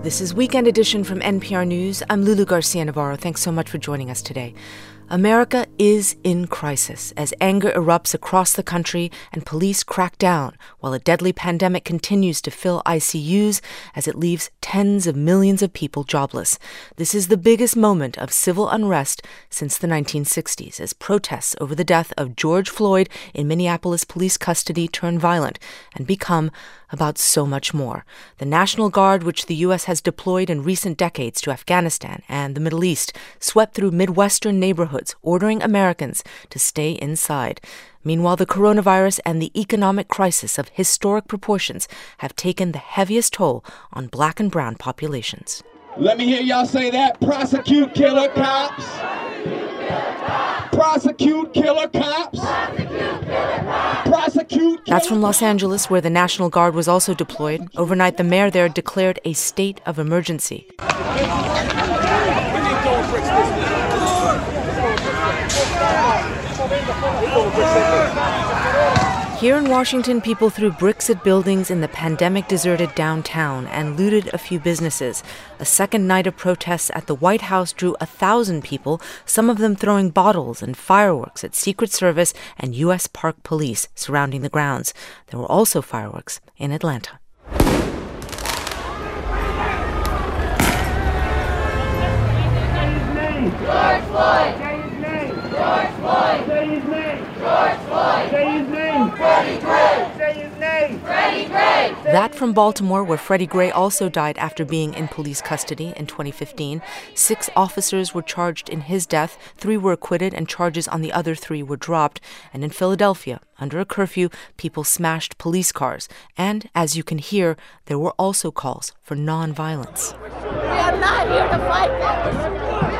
This is Weekend Edition from NPR News. I'm Lulu Garcia-Navarro. Thanks so much for joining us today. America is in crisis as anger erupts across the country and police crack down while a deadly pandemic continues to fill ICUs as it leaves tens of millions of people jobless. This is the biggest moment of civil unrest since the 1960s as protests over the death of George Floyd in Minneapolis police custody turn violent and become about so much more. The National Guard, which the U.S. has deployed in recent decades to Afghanistan and the Middle East, swept through Midwestern neighborhoods, ordering Americans to stay inside. Meanwhile, the coronavirus and the economic crisis of historic proportions have taken the heaviest toll on Black and brown populations. Let me hear y'all say that. Prosecute killer cops. Prosecute killer cops. Prosecute. That's from Los Angeles, where the National Guard was also deployed. Overnight, the mayor there declared a state of emergency. Here in Washington, people threw bricks at buildings in the pandemic-deserted downtown and looted a few businesses. A second night of protests at the White House drew 1,000 people, some of them throwing bottles and fireworks at Secret Service and U.S. Park Police surrounding the grounds. There were also fireworks in Atlanta. George Floyd! Say his name! George Floyd! Say his name! George Floyd! Say his name! Freddie Gray! Say his name! Freddie Gray! That from Baltimore, where Freddie Gray also died after being in police custody in 2015. 6 officers were charged in his death, 3 were acquitted, and charges on the other 3 were dropped. And in Philadelphia, under a curfew, people smashed police cars. And, as you can hear, there were also calls for nonviolence. We are not here to fight them.